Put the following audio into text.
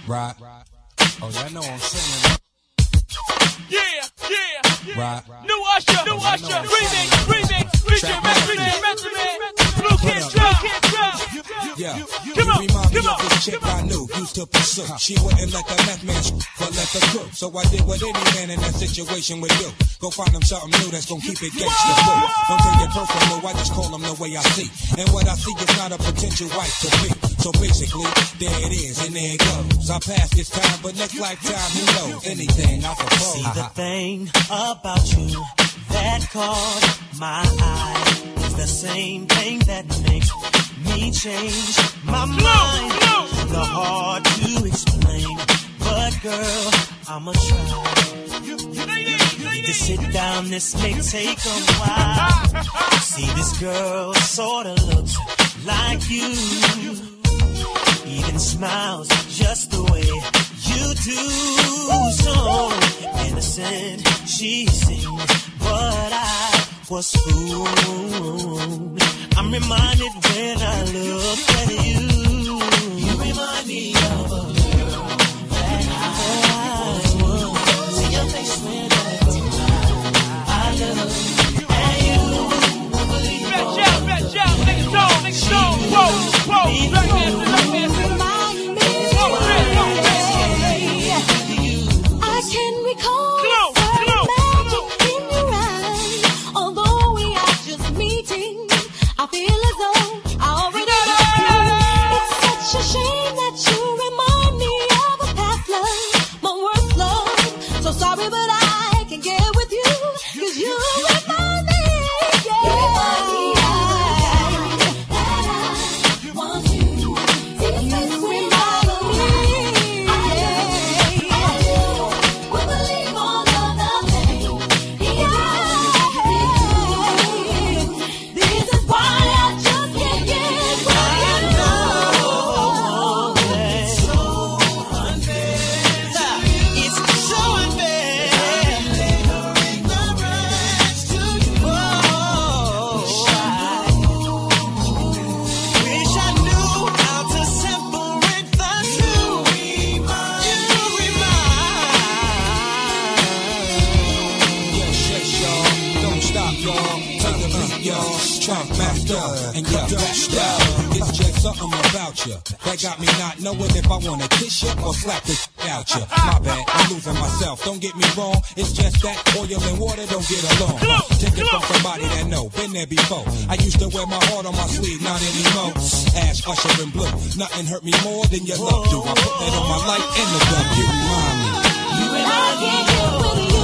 Right. Oh, y'all know I'm singing. Yeah, yeah, yeah. Right. New Usher, remix, feature Method Man, Blue Kid Drop. Yeah, Come on, remind me come of on. this chick I knew, used to pursue. She wouldn't let the meth man but let the crew. So I did what any man in that situation would do. Go find him something new that's gonna keep it gangsta cool. Don't take it personal, I just call him the way I see. And what I see is not a potential wife to be. So basically, there it is, and there it goes. I pass this time, but next lifetime, who knows? Anything, I suppose. See the thing about you that caught my eye is the same thing that makes me change my mind. The hard to explain, but girl, I'ma try. You need to sit down, this may take a while. See, this girl sorta looks like you, even smiles just the way you do. So innocent she seems, but I was fooled. I'm reminded when I look at you. You remind me of a girl that I was. See your face when I love, and you won't believe. Fetch out, niggas on, whoa, black man. I can recall certain magic in your eyes. Although we are just meeting, I feel as though I already know. It's such a shame that you remind me of a past love, my worst love. So sorry, but I can get with you, 'cause you remind me, that got me not knowing if I wanna kiss you or slap this out you. My bad, I'm losing myself. Don't get me wrong, it's just that oil and water don't get along. Take it from somebody that know, been there before. I used to wear my heart on my sleeve, not anymore. Ash, Usher, and Blue, nothing hurt me more than your love do. I put that on my life and the W. Remind me. you and I get with you.